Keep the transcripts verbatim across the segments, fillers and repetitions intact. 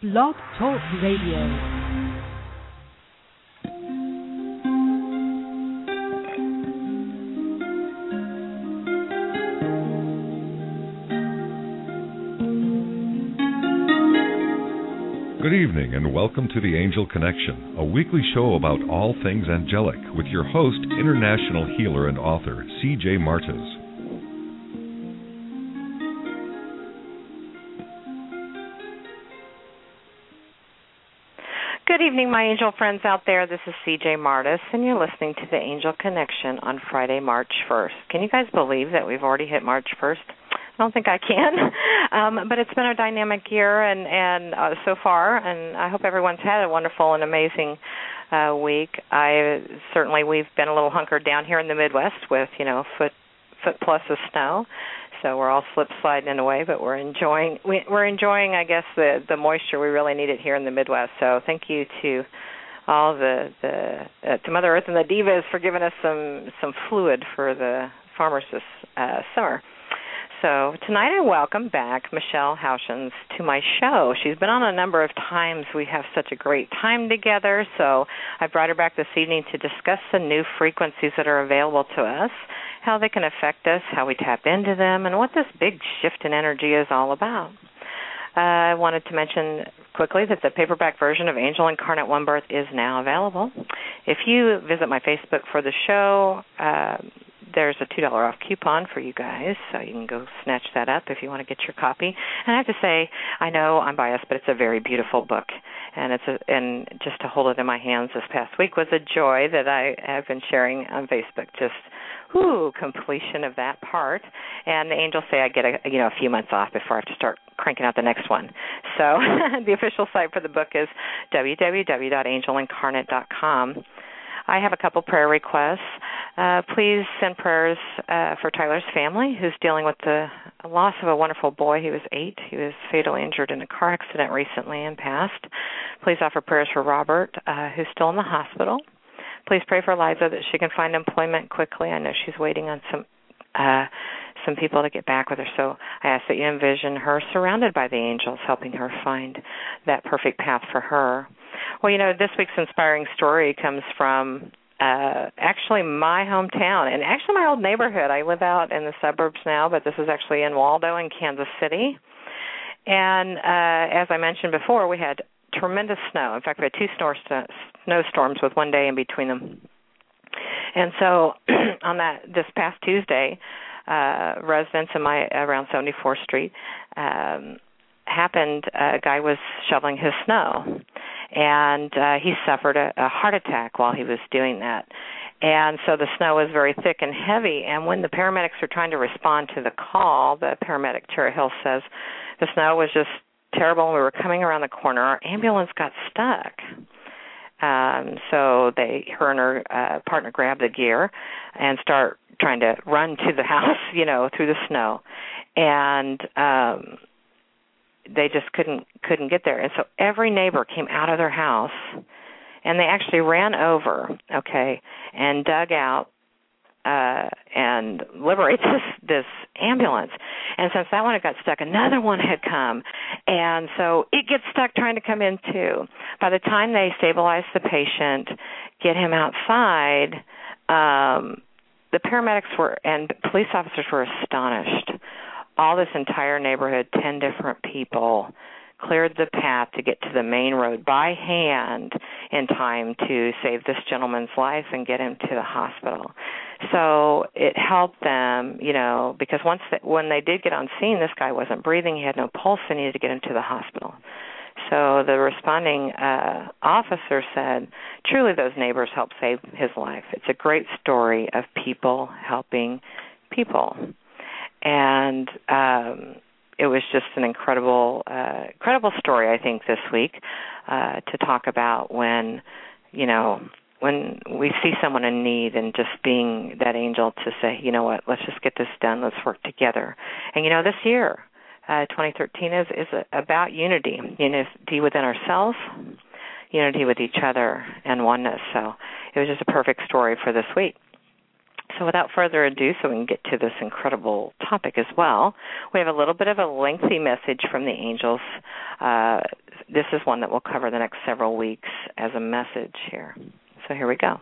Blog Talk Radio. Good evening and welcome to The Angel Connection, a weekly show about all things angelic with your host, international healer and author, C J Martez. Good evening, my angel friends out there. This is C J Martez, and you're listening to The Angel Connection on Friday, March first. Can you guys believe that we've already hit March first? I don't think I can, um, but it's been a dynamic year and, and uh, so far, and I hope everyone's had a wonderful and amazing uh, week. I certainly we've been a little hunkered down here in the Midwest with you know foot foot plus of snow, so we're all slip sliding in a way, but we're enjoying we, we're enjoying I guess the the moisture we really need it here in the Midwest. So thank you to all the the uh, to Mother Earth and the divas for giving us some some fluid for the farmers this uh, summer. So tonight I welcome back Michelle Houchins to my show. She's been on a number of times. We have such a great time together, so I brought her back this evening to discuss the new frequencies that are available to us, how they can affect us, how we tap into them, and what this big shift in energy is all about. Uh, I wanted to mention quickly that the paperback version of Angel Incarnate One Birth is now available. If you visit my Facebook for the show, uh, there's a two dollars off coupon for you guys, so you can go snatch that up if you want to get your copy. And I have to say, I know I'm biased, but it's a very beautiful book, and it's a, and just to hold it in my hands this past week was a joy that I have been sharing on Facebook. Just, whoo, completion of that part. And the angels say I get a you know a few months off before I have to start cranking out the next one. So the official site for the book is w w w dot angel incarnate dot com. I have a couple prayer requests. Uh, please send prayers uh, for Tyler's family, who's dealing with the loss of a wonderful boy. He was eight. He was fatally injured in a car accident recently and passed. Please offer prayers for Robert, uh, who's still in the hospital. Please pray for Liza that she can find employment quickly. I know she's waiting on some uh, some people to get back with her. So I ask that you envision her surrounded by the angels, helping her find that perfect path for her. Well, you know, this week's inspiring story comes from uh, actually my hometown and actually my old neighborhood. I live out in the suburbs now, but this is actually in Waldo in Kansas City. And uh, as I mentioned before, we had tremendous snow. In fact, we had two snor- snowstorms with one day in between them. And so on that this past Tuesday, uh, residents in my around seventy-fourth Street um, happened, uh, a guy was shoveling his snow, and uh, he suffered a, a heart attack while he was doing that. And so the snow was very thick and heavy, and when the paramedics were trying to respond to the call, the paramedic, Tara Hill, says the snow was just terrible, and we were coming around the corner. Our ambulance got stuck. Um, so they, her and her uh, partner grabbed the gear and start trying to run to the house, you know, through the snow. And um they just couldn't couldn't get there. And so every neighbor came out of their house, and they actually ran over, okay, and dug out uh, and liberated this, this ambulance. And since that one had got stuck, another one had come. And so it gets stuck trying to come in, too. By the time they stabilize the patient, get him outside, um, the paramedics were and police officers were astonished. All this entire neighborhood, ten different people, cleared the path to get to the main road by hand in time to save this gentleman's life and get him to the hospital. So it helped them, you know, because once they, when they did get on scene, this guy wasn't breathing. He had no pulse. They needed to get him to the hospital. So the responding uh, officer said, truly those neighbors helped save his life. It's a great story of people helping people. And um, it was just an incredible, uh, incredible story, I think, this week uh, to talk about when, you know, when we see someone in need and just being that angel to say, you know what, let's just get this done, let's work together. And, you know, this year, uh, twenty thirteen is, is about unity, unity within ourselves, unity with each other, and oneness. So it was just a perfect story for this week. So without further ado, so we can get to this incredible topic as well, we have a little bit of a lengthy message from the angels uh, this is one that we'll cover the next several weeks as a message here. So here we go.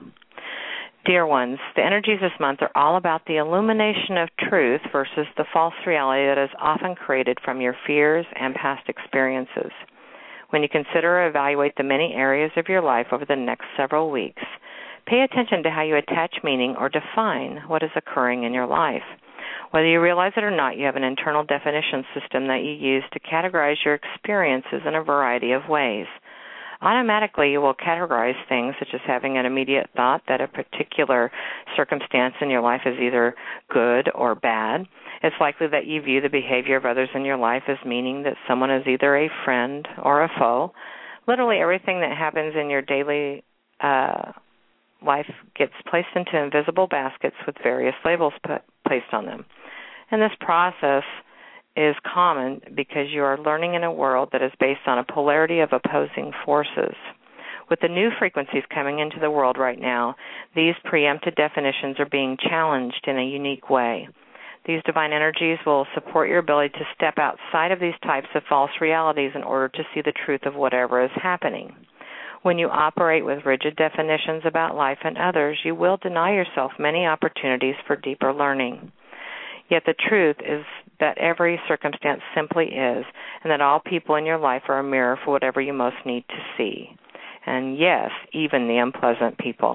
Dear ones, the energies this month are all about the illumination of truth versus the false reality that is often created from your fears and past experiences. When you consider or evaluate the many areas of your life over the next several weeks, pay attention to how you attach meaning or define what is occurring in your life. Whether you realize it or not, you have an internal definition system that you use to categorize your experiences in a variety of ways. Automatically, you will categorize things such as having an immediate thought that a particular circumstance in your life is either good or bad. It's likely that you view the behavior of others in your life as meaning that someone is either a friend or a foe. Literally everything that happens in your daily uh, life gets placed into invisible baskets with various labels put, placed on them. And this process is common because you are learning in a world that is based on a polarity of opposing forces. With the new frequencies coming into the world right now, these preempted definitions are being challenged in a unique way. These divine energies will support your ability to step outside of these types of false realities in order to see the truth of whatever is happening. When you operate with rigid definitions about life and others, you will deny yourself many opportunities for deeper learning. Yet the truth is that every circumstance simply is, and that all people in your life are a mirror for whatever you most need to see. And yes, even the unpleasant people.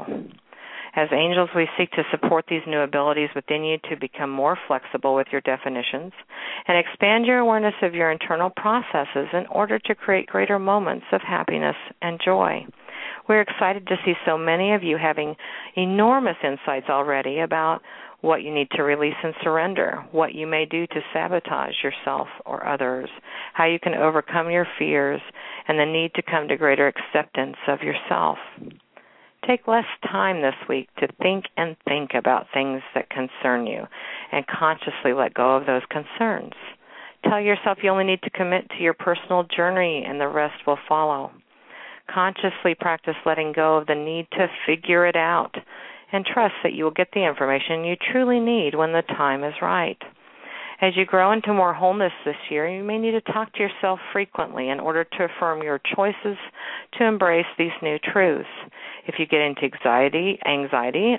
As angels, we seek to support these new abilities within you to become more flexible with your definitions and expand your awareness of your internal processes in order to create greater moments of happiness and joy. We're excited to see so many of you having enormous insights already about what you need to release and surrender, what you may do to sabotage yourself or others, how you can overcome your fears, and the need to come to greater acceptance of yourself. Take less time this week to think and think about things that concern you and consciously let go of those concerns. Tell yourself you only need to commit to your personal journey and the rest will follow. Consciously practice letting go of the need to figure it out and trust that you will get the information you truly need when the time is right. As you grow into more wholeness this year, you may need to talk to yourself frequently in order to affirm your choices to embrace these new truths. If you get into anxiety, anxiety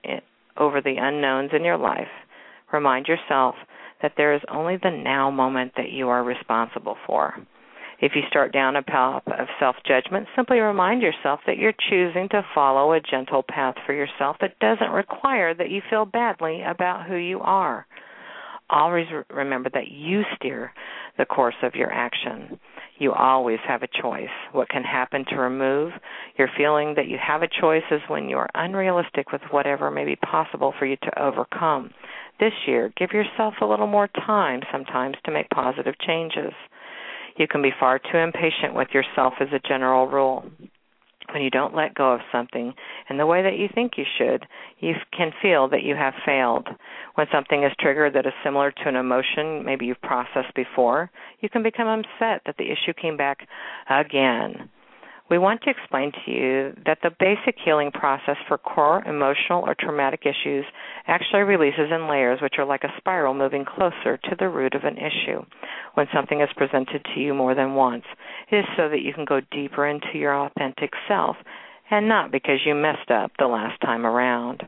over the unknowns in your life, remind yourself that there is only the now moment that you are responsible for. If you start down a path of self-judgment, simply remind yourself that you're choosing to follow a gentle path for yourself that doesn't require that you feel badly about who you are. Always remember that you steer the course of your action. You always have a choice. What can happen to remove your feeling that you have a choice is when you are unrealistic with whatever may be possible for you to overcome. This year, give yourself a little more time sometimes to make positive changes. You can be far too impatient with yourself as a general rule. When you don't let go of something in the way that you think you should, you can feel that you have failed. When something is triggered that is similar to an emotion maybe you've processed before, you can become upset that the issue came back again. We want to explain to you that the basic healing process for core emotional or traumatic issues actually releases in layers, which are like a spiral moving closer to the root of an issue. When something is presented to you more than once, it is so that you can go deeper into your authentic self and not because you messed up the last time around.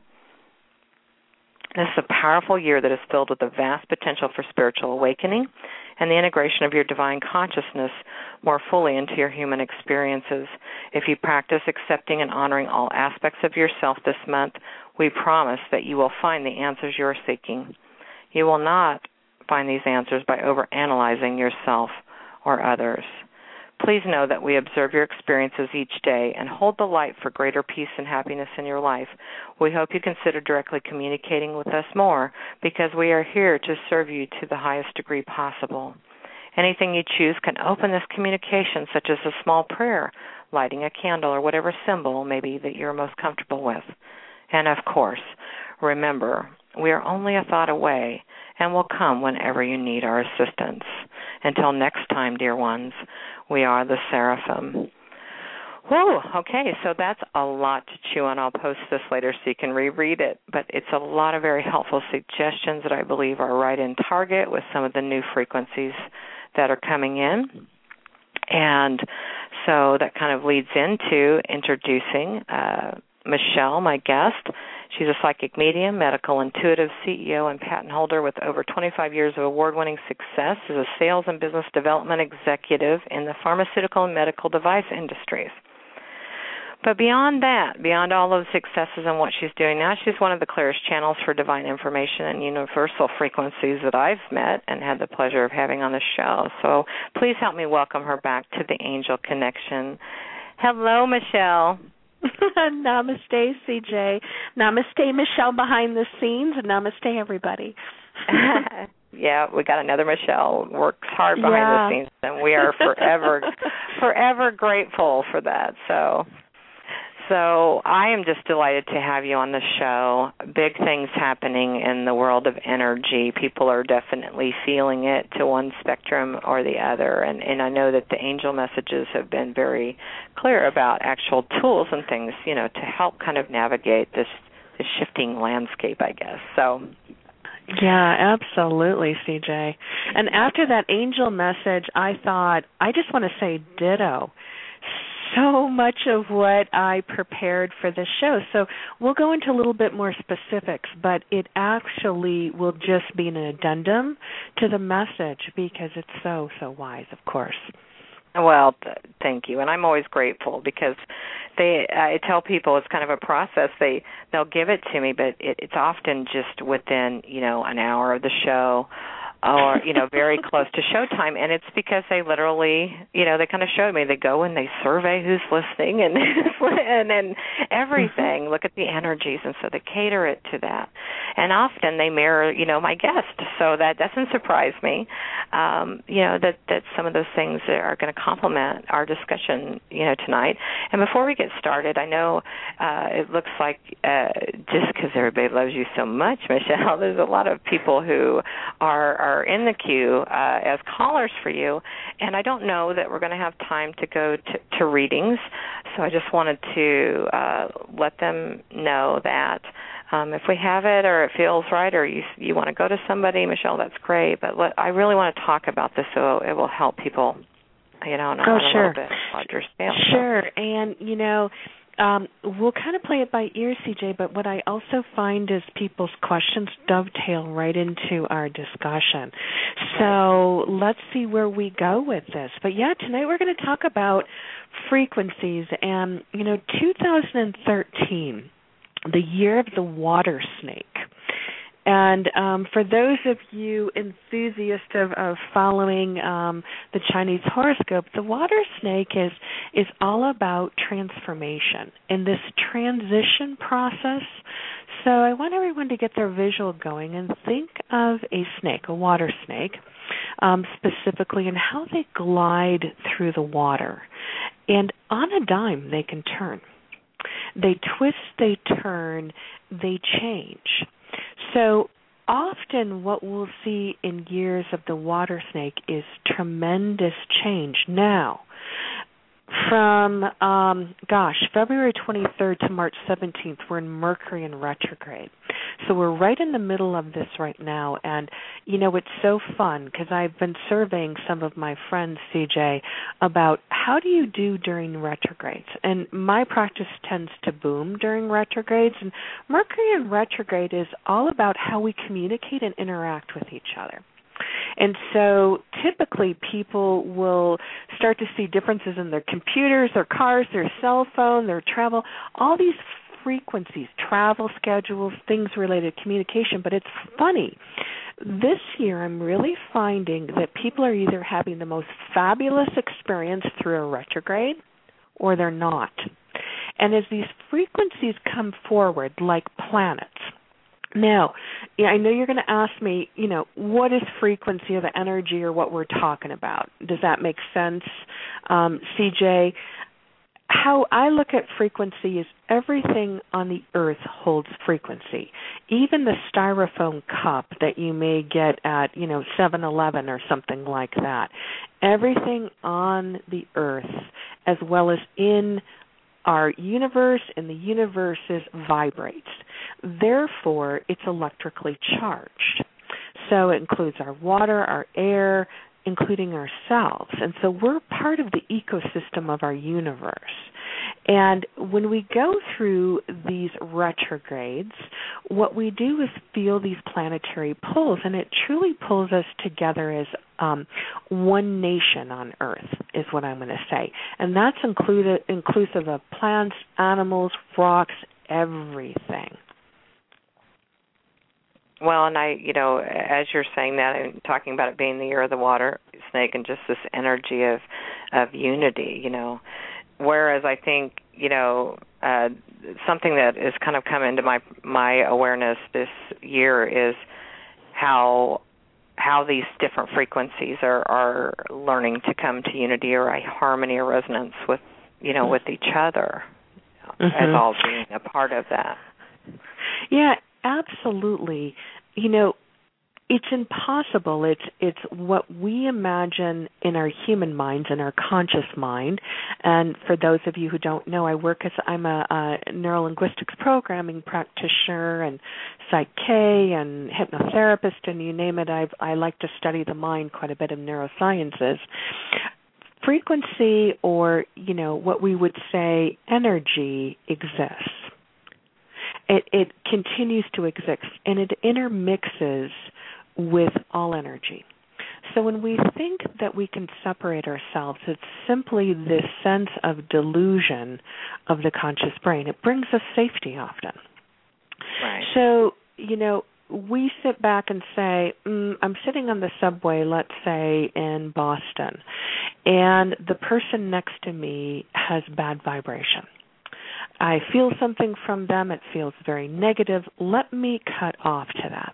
This is a powerful year that is filled with a vast potential for spiritual awakening and the integration of your divine consciousness more fully into your human experiences. If you practice accepting and honoring all aspects of yourself this month, we promise that you will find the answers you are seeking. You will not find these answers by overanalyzing yourself or others. Please know that we observe your experiences each day and hold the light for greater peace and happiness in your life. We hope you consider directly communicating with us more because we are here to serve you to the highest degree possible. Anything you choose can open this communication, such as a small prayer, lighting a candle, or whatever symbol maybe that you're most comfortable with. And of course, remember, we are only a thought away and will come whenever you need our assistance. Until next time, dear ones, we are the Seraphim. Whoa, okay, so that's a lot to chew on. I'll post this later so you can reread it, but it's a lot of very helpful suggestions that I believe are right in target with some of the new frequencies that are coming in. And so that kind of leads into introducing uh, Michelle, my guest. She's a psychic medium, medical intuitive, C E O, and patent holder with over twenty-five years of award-winning success as a sales and business development executive in the pharmaceutical and medical device industries. But beyond that, beyond all those successes and what she's doing now, she's one of the clearest channels for divine information and universal frequencies that I've met and had the pleasure of having on the show. So please help me welcome her back to the Angel Connection. Hello, Michelle. Namaste, C J. Namaste, Michelle behind the scenes, and namaste, everybody. Yeah, we got another Michelle, works hard behind yeah. the scenes, and we are forever, forever grateful for that. So... So I am just delighted to have you on the show. Big things happening in the world of energy. People are definitely feeling it to one spectrum or the other. And, and I know that the angel messages have been very clear about actual tools and things, you know, to help kind of navigate this, this shifting landscape, I guess. So... Yeah, absolutely, C J. And after that angel message, I thought, I just want to say ditto. So much of what I prepared for this show. So we'll go into a little bit more specifics, but it actually will just be an addendum to the message because it's so, so wise, of course. Well, th- thank you, and I'm always grateful because they. I tell people it's kind of a process. They they'll give it to me, but it, it's often just within you know an hour of the show, or you know very close to showtime, and it's because they literally you know they kind of showed me. They go and they survey who's listening and and and everything. Mm-hmm. Look at the energies, and so they cater it to that. And often they mirror you know my guest, so that doesn't surprise me. Um, you know that that some of those things are going to complement our discussion you know tonight. And before we get started, I know uh, it looks like uh, just because everybody loves you so much, Michelle, there's a lot of people who are, are in the queue uh, as callers for you, and I don't know that we're going to have time to go to, to readings, so I just wanted to uh, let them know that um, if we have it or it feels right or you you want to go to somebody, Michelle, that's great, but let, I really want to talk about this so it will help people you know, on, oh, on a sure. little bit larger scale. Sure, so. and, you know, um, we'll kind of play it by ear, C J, but what I also find is people's questions dovetail right into our discussion. So let's see where we go with this. But, yeah, tonight we're going to talk about frequencies. And, you know, two thousand thirteen, the year of the water snake. And um, for those of you enthusiasts of, of following um, the Chinese horoscope, the water snake is is all about transformation in this transition process. So I want everyone to get their visual going and think of a snake, a water snake, um, specifically, and how they glide through the water. And on a dime, they can turn. They twist, they turn, they change. So often what we'll see in years of the water snake is tremendous change. Now, from, um, gosh, February twenty-third to March seventeenth, we're in Mercury in retrograde. So we're right in the middle of this right now. And, you know, it's so fun because I've been surveying some of my friends, C J, about how do you do during retrogrades. And my practice tends to boom during retrogrades. And Mercury in retrograde is all about how we communicate and interact with each other. And so typically people will start to see differences in their computers, their cars, their cell phone, their travel, all these frequencies, travel schedules, things related to communication. But it's funny. This year I'm really finding that people are either having the most fabulous experience through a retrograde or they're not. And as these frequencies come forward like planets, now, yeah, I know you're going to ask me, you know, what is frequency of the energy or what we're talking about? Does that make sense, um, C J? How I look at frequency is everything on the earth holds frequency. Even the styrofoam cup that you may get at, you know, seven eleven or something like that. Everything on the earth as well as in our universe and the universes vibrates. Therefore, it's electrically charged. So it includes our water, our air, including ourselves. And so we're part of the ecosystem of our universe. And when we go through these retrogrades, what we do is feel these planetary pulls, and it truly pulls us together as um, one nation on Earth, is what I'm going to say. And that's included, inclusive of plants, animals, rocks, everything. Well, and I, you know, as you're saying that and talking about it being the year of the water snake and just this energy of of unity, you know, whereas I think, you know, uh, something that has kind of come into my my awareness this year is how how these different frequencies are, are learning to come to unity or a harmony or resonance with, you know, with each other, mm-hmm. as all being a part of that. Yeah, absolutely. You know, it's impossible. It's it's what we imagine in our human minds, in our conscious mind. And for those of you who don't know, I work as I'm a, a neurolinguistics programming practitioner and Psych K and hypnotherapist, and you name it. I've, I like to study the mind, quite a bit of neurosciences. Frequency, or you know what we would say, energy, exists. It, it continues to exist, and it intermixes with all energy. So when we think that we can separate ourselves, it's simply this sense of delusion of the conscious brain. It brings us safety often. Right. So, you know, we sit back and say, mm, I'm sitting on the subway, let's say in Boston, and the person next to me has bad vibration. I feel something from them. It feels very negative. Let me cut off to that.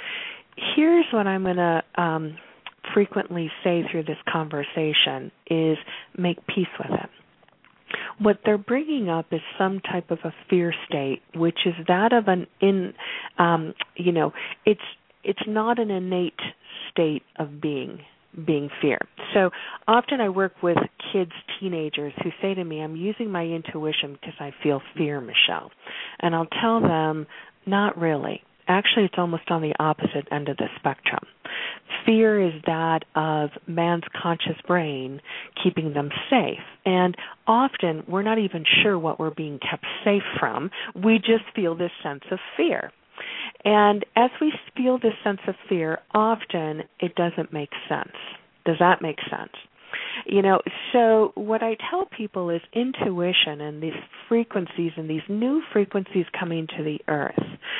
Here's what I'm going to um, frequently say through this conversation is make peace with it. What they're bringing up is some type of a fear state, which is that of an in, um, you know, it's it's not an innate state of being. being fear. So often I work with kids, teenagers who say to me, I'm using my intuition because I feel fear, Michelle. And I'll tell them, not really. Actually, it's almost on the opposite end of the spectrum. Fear is that of man's conscious brain keeping them safe. And often we're not even sure what we're being kept safe from. We just feel this sense of fear. And as we feel this sense of fear, often it doesn't make sense. Does that make sense? You know, so what I tell people is intuition and these frequencies and these new frequencies coming to the earth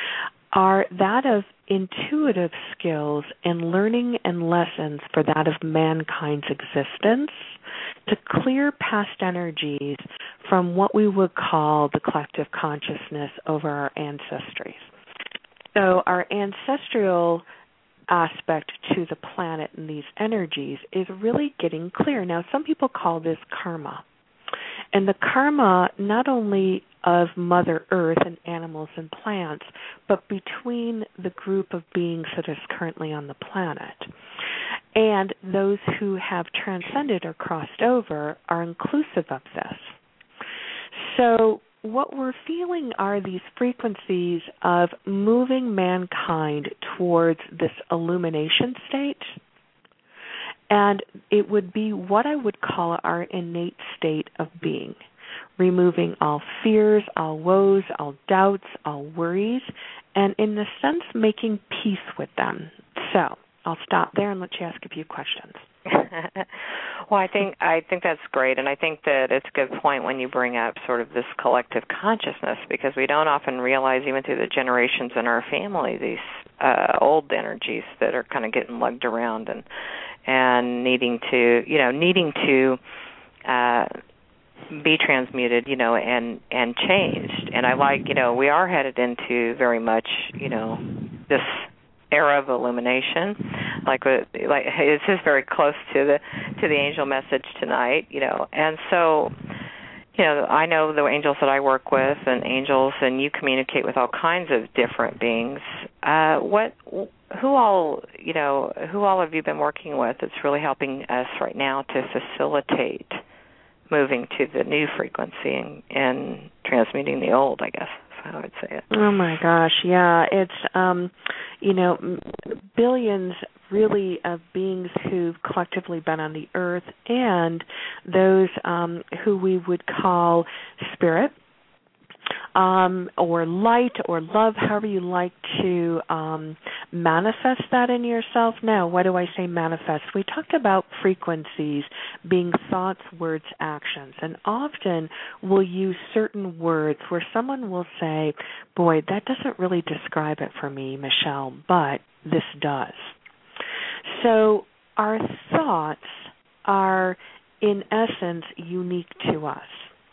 are that of intuitive skills and learning and lessons for that of mankind's existence to clear past energies from what we would call the collective consciousness over our ancestries. So our ancestral aspect to the planet and these energies is really getting clear. Now, some people call this karma. And the karma not only of Mother Earth and animals and plants, but between the group of beings that is currently on the planet. And those who have transcended or crossed over are inclusive of this. So what we're feeling are these frequencies of moving mankind towards this illumination state. And it would be what I would call our innate state of being, removing all fears, all woes, all doubts, all worries, and in a sense making peace with them. So I'll stop there and let you ask a few questions. Well, I think I think that's great, and I think that it's a good point when you bring up sort of this collective consciousness, because we don't often realize, even through the generations in our family, these uh, old energies that are kind of getting lugged around and and needing to, you know, needing to uh, be transmuted, you know, and and changed. And I like, you know, we are headed into very much, you know, this era of illumination, like like it's just very close to the to the angel message tonight, you know. And so, you know, I know the angels that I work with, and angels, and you communicate with all kinds of different beings. Uh, what, who all, you know, who all have you been working with that's really helping us right now to facilitate moving to the new frequency and, and transmuting the old, I guess? I would say it. Oh my gosh, yeah, it's um, you know, billions really of beings who've collectively been on the earth and those um, who we would call spirit, Um, or light or love, however you like to um, manifest that in yourself. Now, why do I say manifest? We talked about frequencies being thoughts, words, actions, and often we'll use certain words where someone will say, boy, that doesn't really describe it for me, Michelle, but this does. So our thoughts are, in essence, unique to us.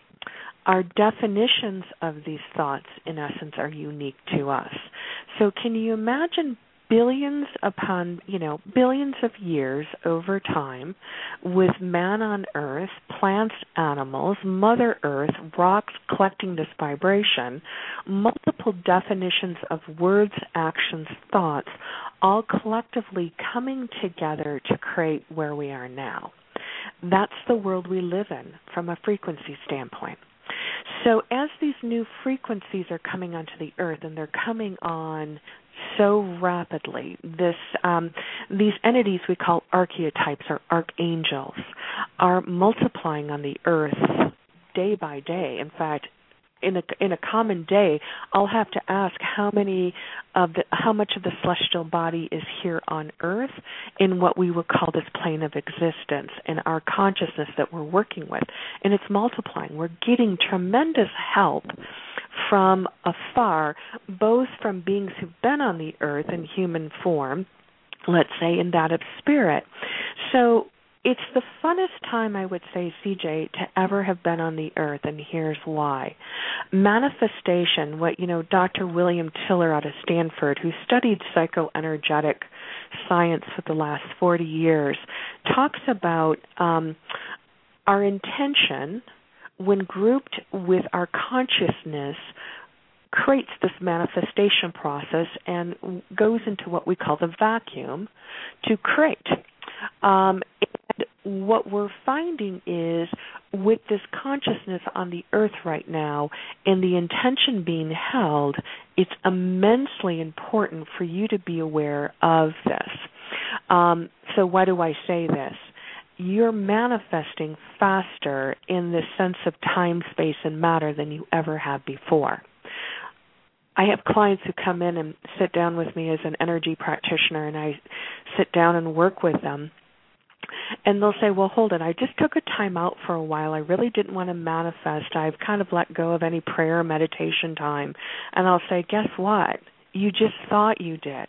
Our definitions of these thoughts, in essence, are unique to us. So can you imagine billions upon, you know, billions of years over time with man on Earth, plants, animals, Mother Earth, rocks collecting this vibration, multiple definitions of words, actions, thoughts, all collectively coming together to create where we are now? That's the world we live in from a frequency standpoint. So as these new frequencies are coming onto the earth, and they're coming on so rapidly, this um, these entities we call archetypes or archangels are multiplying on the earth day by day. In fact, in a in a common day, I'll have to ask how many of the how much of the celestial body is here on Earth in what we would call this plane of existence and our consciousness that we're working with, and it's multiplying. We're getting tremendous help from afar, both from beings who've been on the Earth in human form, let's say, in that of spirit. So it's the funnest time, I would say, C J, to ever have been on the earth, and here's why. Manifestation, what, you know, Doctor William Tiller out of Stanford, who studied psychoenergetic science for the last forty years, talks about um, our intention, when grouped with our consciousness, creates this manifestation process and goes into what we call the vacuum to create. Um, and what we're finding is with this consciousness on the earth right now and the intention being held, it's immensely important for you to be aware of this. Um, so why do I say this? You're manifesting faster in this sense of time, space, and matter than you ever have before. I have clients who come in and sit down with me as an energy practitioner, and I sit down and work with them. And they'll say, well, hold it, I just took a time out for a while. I really didn't want to manifest. I've kind of let go of any prayer or meditation time. And I'll say, guess what? You just thought you did.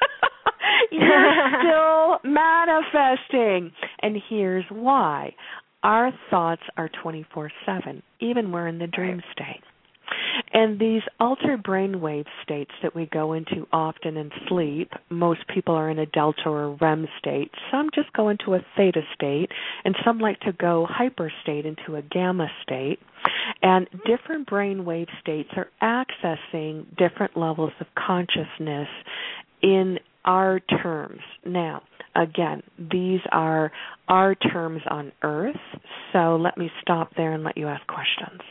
You're still manifesting. And here's why. Our thoughts are twenty-four seven, even we're in the dream state. And these altered brainwave states that we go into often in sleep, most people are in a delta or a R E M state. Some just go into a theta state, and some like to go hyper state into a gamma state. And different brainwave states are accessing different levels of consciousness in our terms. Now, again, these are our terms on Earth, so let me stop there and let you ask questions.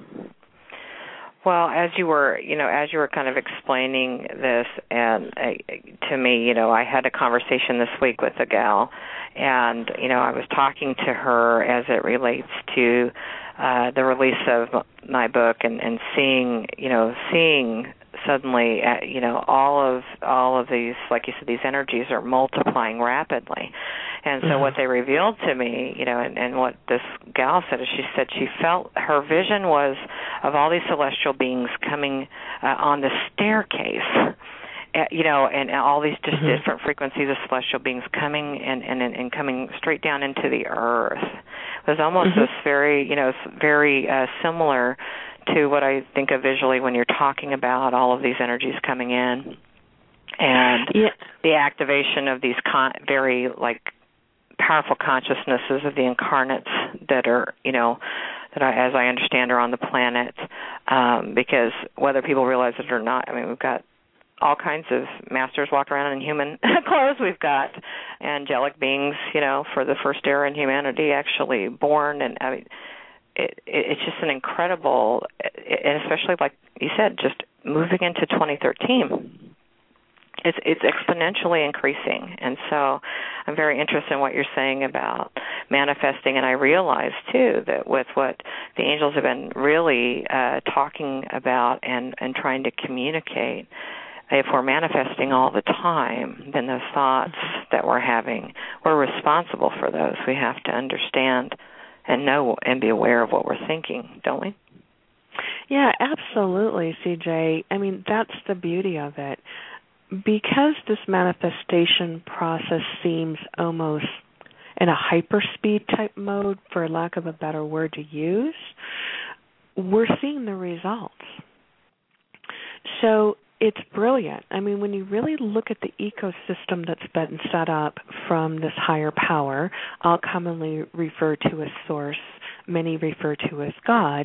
Well, as you were, you know, as you were kind of explaining this, and uh, to me, you know, I had a conversation this week with a gal, and you know, I was talking to her as it relates to uh, the release of my book, and, and seeing, you know, seeing suddenly, uh, you know, all of all of these, like you said, these energies are multiplying rapidly. And so mm-hmm. what they revealed to me, you know, and, and what this gal said is she said she felt her vision was of all these celestial beings coming uh, on the staircase, uh, you know, and all these just mm-hmm. different frequencies of celestial beings coming and, and, and coming straight down into the earth. It was almost mm-hmm. this very, you know, very uh, similar to what I think of visually when you're talking about all of these energies coming in, and yeah. the activation of these con- very, like, powerful consciousnesses of the incarnates that are, you know, that I, as I understand, are on the planet, um, because whether people realize it or not, I mean, we've got all kinds of masters walking around in human clothes. We've got angelic beings, you know, for the first era in humanity actually born, and I mean, It, it, it's just an incredible, and especially like you said, just moving into twenty thirteen. it's it's exponentially increasing. And so I'm very interested in what you're saying about manifesting. And I realize, too, that with what the angels have been really uh, talking about and, and trying to communicate, if we're manifesting all the time, then those thoughts that we're having, we're responsible for those. We have to understand and know and be aware of what we're thinking, don't we? Yeah, absolutely, C J. I mean, that's the beauty of it. Because this manifestation process seems almost in a hyperspeed type mode, for lack of a better word to use, we're seeing the results. So it's brilliant. I mean, when you really look at the ecosystem that's been set up from this higher power, I'll commonly refer to as source, many refer to as God,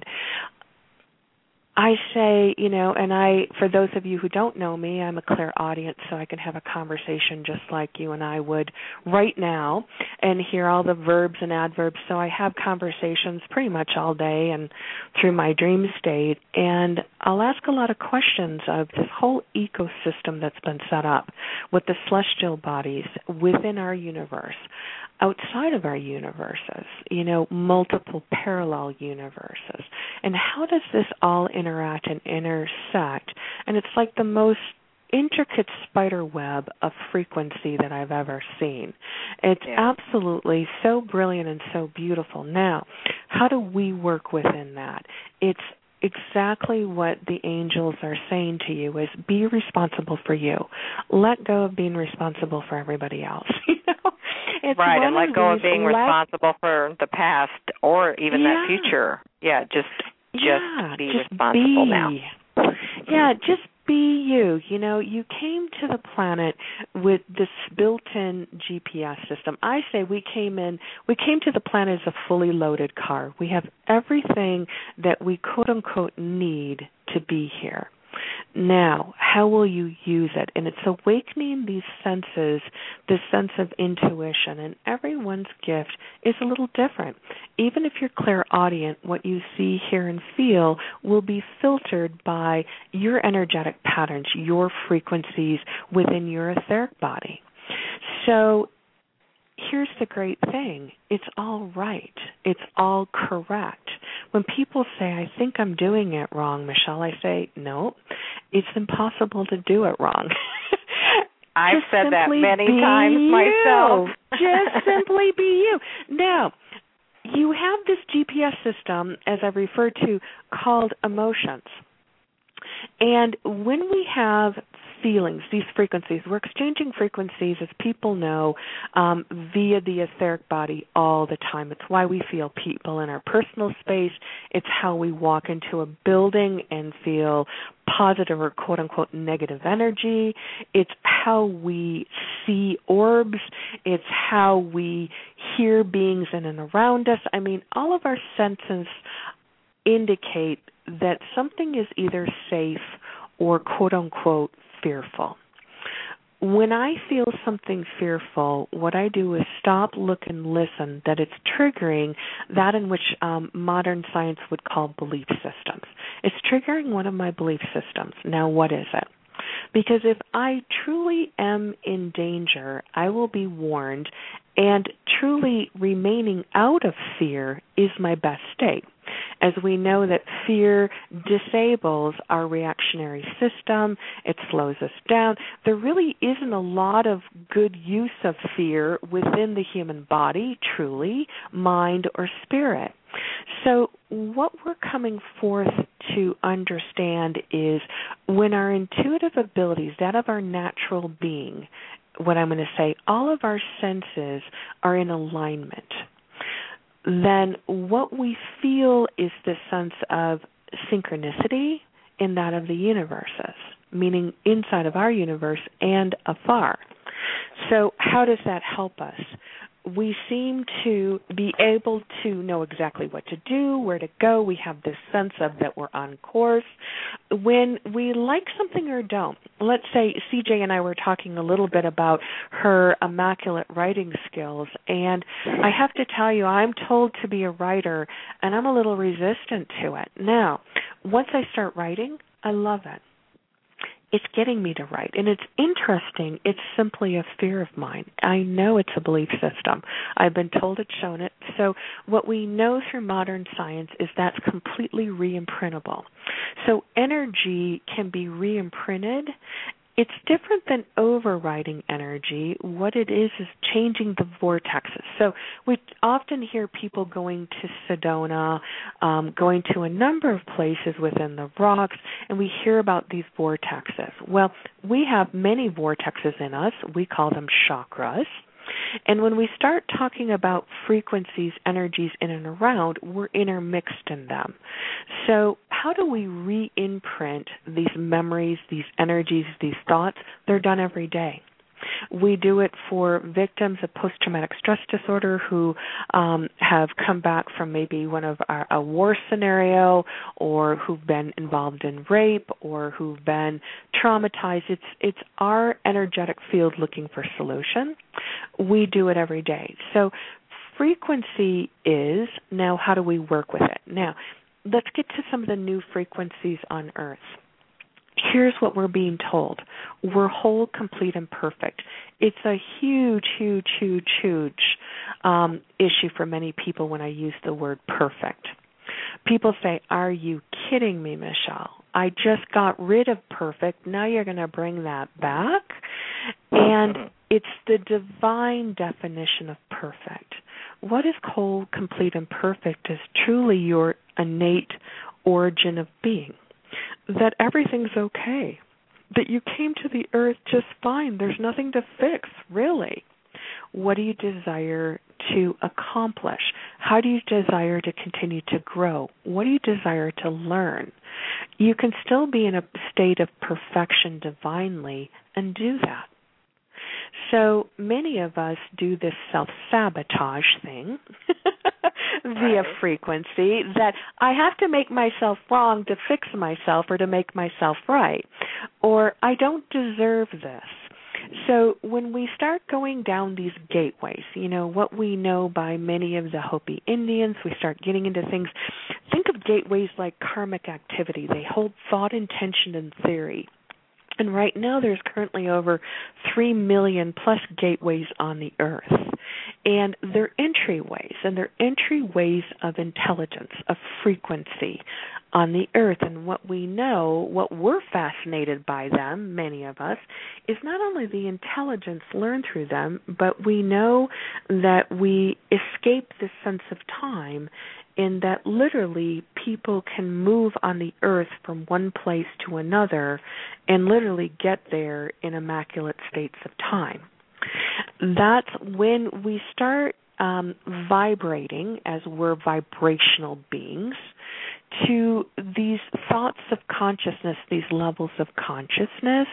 I say, you know, and I, for those of you who don't know me, I'm a clairaudient, so I can have a conversation just like you and I would right now and hear all the verbs and adverbs. So I have conversations pretty much all day and through my dream state, and I'll ask a lot of questions of this whole ecosystem that's been set up with the celestial bodies within our universe, outside of our universes, you know, multiple parallel universes. And how does this all interact and intersect? And it's like the most intricate spider web of frequency that I've ever seen. It's yeah. absolutely so brilliant and so beautiful. Now, how do we work within that? It's exactly what the angels are saying to you is be responsible for you. Let go of being responsible for everybody else. You know? It's right, and let go of being let... responsible for the past or even yeah. that future. Yeah, just just yeah, be just responsible be. now. Yeah, just be you. You know, you came to the planet with this built-in G P S system. I say we came in, we came to the planet as a fully loaded car. We have everything that we quote-unquote need to be here. Now, how will you use it? And it's awakening these senses, this sense of intuition, and everyone's gift is a little different. Even if you're clairaudient, what you see, hear, and feel will be filtered by your energetic patterns, your frequencies within your etheric body. So here's the great thing. It's all right. It's all correct. When people say, I think I'm doing it wrong, Michelle, I say, no, it's impossible to do it wrong. I've Just said that many be times you. myself. Just simply be you. Now, you have this G P S system, as I referred to, called emotions. And when we have feelings, these frequencies, we're exchanging frequencies, as people know, um, via the etheric body all the time. It's why we feel people in our personal space. It's how we walk into a building and feel positive or quote-unquote negative energy. It's how we see orbs. It's how we hear beings in and around us. I mean, all of our senses indicate that something is either safe or quote-unquote fearful. When I feel something fearful, what I do is stop, look, and listen that it's triggering that in which um, modern science would call belief systems. It's triggering one of my belief systems. Now, what is it? Because if I truly am in danger, I will be warned, and truly remaining out of fear is my best state. As we know that fear disables our reactionary system, it slows us down. There really isn't a lot of good use of fear within the human body, truly, mind or spirit. So what we're coming forth to understand is when our intuitive abilities, that of our natural being, what I'm going to say, all of our senses are in alignment, then what we feel is this sense of synchronicity in that of the universes, meaning inside of our universe and afar. So how does that help us? We seem to be able to know exactly what to do, where to go. We have this sense of that we're on course. When we like something or don't, let's say C J and I were talking a little bit about her immaculate writing skills, and I have to tell you, I'm told to be a writer, and I'm a little resistant to it. Now, once I start writing, I love it. it's getting me to write. And it's interesting. It's simply a fear of mine. I know it's a belief system. I've been told it's shown it. So what we know through modern science is that's completely re-imprintable. So energy can be re-imprinted. It's different than overriding energy. What it is is changing the vortexes. So we often hear people going to Sedona, um, going to a number of places within the rocks, and we hear about these vortexes. Well, we have many vortexes in us. We call them chakras. And when we start talking about frequencies, energies in and around, we're intermixed in them. So how do we re-imprint these memories, these energies, these thoughts? They're done every day. We do it for victims of post-traumatic stress disorder who um, have come back from maybe one of our, a war scenario, or who've been involved in rape, or who've been traumatized. It's it's our energetic field looking for solution. We do it every day. So frequency is, now how do we work with it? Now, let's get to some of the new frequencies on Earth. Here's what we're being told. We're whole, complete, and perfect. It's a huge, huge, huge, huge um, issue for many people when I use the word perfect. People say, are you kidding me, Michelle? I just got rid of perfect. Now you're going to bring that back? And it's the divine definition of perfect. What is whole, complete, and perfect is truly your innate origin of being. That everything's okay, that you came to the earth just fine. There's nothing to fix, really. What do you desire to accomplish? How do you desire to continue to grow? What do you desire to learn? You can still be in a state of perfection divinely and do that. So many of us do this self-sabotage thing via right. frequency, that I have to make myself wrong to fix myself or to make myself right, or I don't deserve this. So when we start going down these gateways, you know, what we know by many of the Hopi Indians, we start getting into things. Think of gateways like karmic activity. They hold thought, intention, and theory. And right now there's currently over three million plus gateways on the earth. And they're entryways, and they're entryways of intelligence, of frequency on the earth. And what we know, what we're fascinated by them, many of us, is not only the intelligence learned through them, but we know that we escape this sense of time, in that literally people can move on the earth from one place to another and literally get there in immaculate states of time. That's when we start um, vibrating, as we're vibrational beings, to these thoughts of consciousness, these levels of consciousness.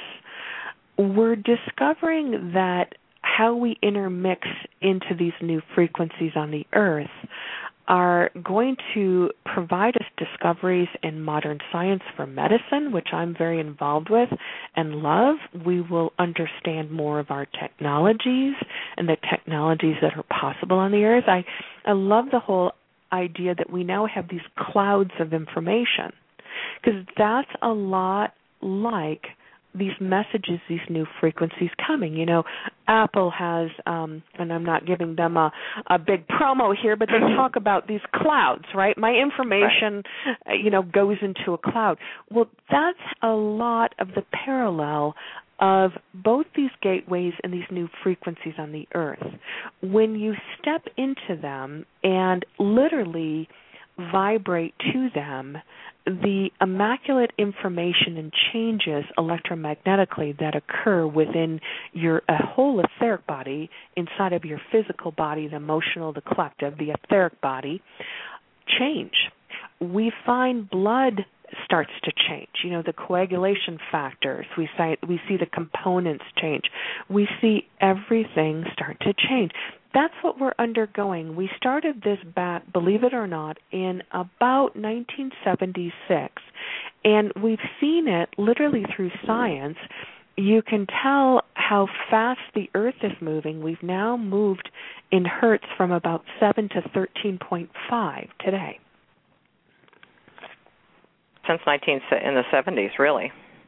We're discovering that how we intermix into these new frequencies on the earth are going to provide us discoveries in modern science for medicine, which I'm very involved with and love. We will understand more of our technologies and the technologies that are possible on the earth. I, I love the whole idea that we now have these clouds of information, because that's a lot like these messages, these new frequencies coming. You know, Apple has, um, and I'm not giving them a, a big promo here, but they talk about these clouds, right? My information, right. you know, goes into a cloud. Well, that's a lot of the parallel of both these gateways and these new frequencies on the earth. When you step into them and literally vibrate to them, the immaculate information and changes electromagnetically that occur within your a whole etheric body, inside of your physical body, the emotional, the collective, the etheric body, change. We find blood starts to change. You know, the coagulation factors, we see, we see the components change. We see everything start to change. That's what we're undergoing. We started this back, believe it or not, in about nineteen seventy-six, and we've seen it literally through science. You can tell how fast the Earth is moving. We've now moved in hertz from about seven to thirteen point five today. Since nineteen in the seventies, really.